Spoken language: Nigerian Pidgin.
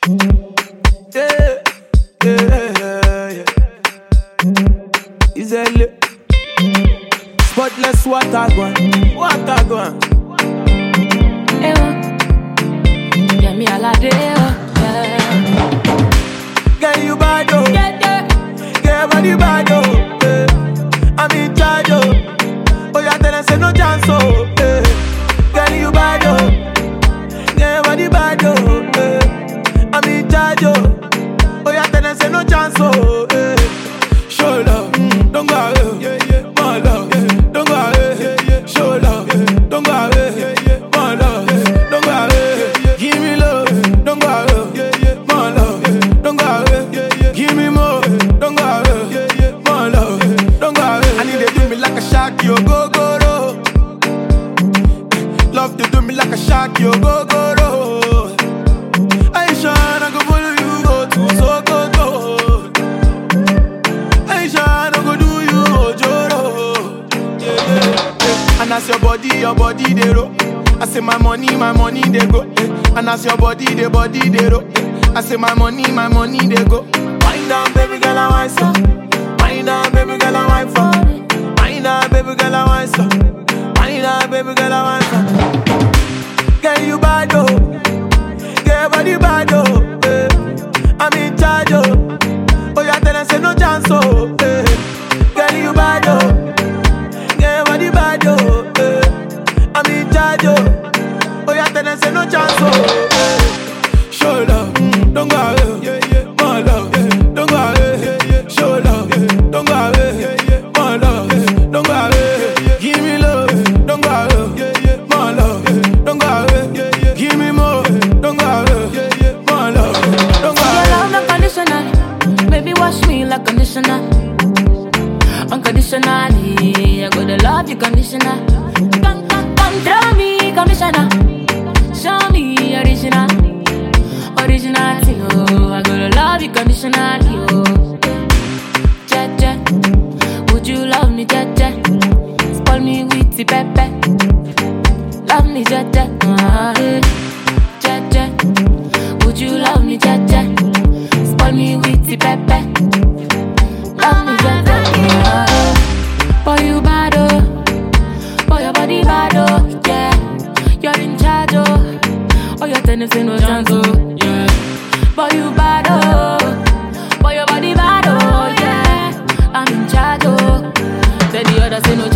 Yeah, yeah, yeah. Is it spotless water gone? Water gone. Ewa, get me all a day, yeah. Girl, you bad, oh. Yeah. Girl, body bad, oh. Yeah. I'm in charge, oh. Oh, yeah, tell us say no chance, oh. Yeah. Girl, you bad, oh. Girl, body bad, oh. Yeah. I'm in charge, oh. Oh, yeah, tell us say no chance, oh. Yeah. Show love, don't go away. My love, don't go away. Show love, don't go away. My love, don't go away. Give me love, don't go away. My love, don't go away. Give me more, don't go away. My love, don't go away. I need to do me like a shark, yo go go ro. Love to do me like a shark, yo go go ro. I ain't sure I go follow you go to Sokoto. I ain't sure I go do you ojoro. Yeah. And as your body they roll. I say my money they go. And as your body they roll. I say my money they go. Wind down, baby girl, I want some. Wind down, baby girl, I want some. Wind down, baby girl, I want some. Wind down, baby girl, I want some. Girl, you bad, oh. Girl, body bad, oh. I'm in charge, oh. Oh, yeah, tell us say no chance, oh. Girl, you bad, oh. Girl, body bad, oh. I'm in charge, oh. Oh, yeah, tell us say no chance, oh. Show love, don't go away. My love, don't go away. Show love, don't go away. My love, don't go away. Give me love, don't go away. My love, don't go away. Give me more, don't go away. My love, don't go Your away. love unconditional, baby wash me like conditioner. Unconditionally, I gotta love you conditional. Come throw me commissioner. Show me original, originality, oh. I gotta love you conditionally, oh. Je, would you love me, je? Spoil me with the pepper. Love me, je, je, would you love me, je? Spoil me with the pepper. Love me, je. Boy, you bad, oh. Boy, your body bad, oh. Yeah, you're in charge, oh. Oh, your tennis in no chance, oh. Yeah. Boy, you bad, oh. Boy, your body bad, oh. Yeah, I'm in charge, oh. Tell the others say no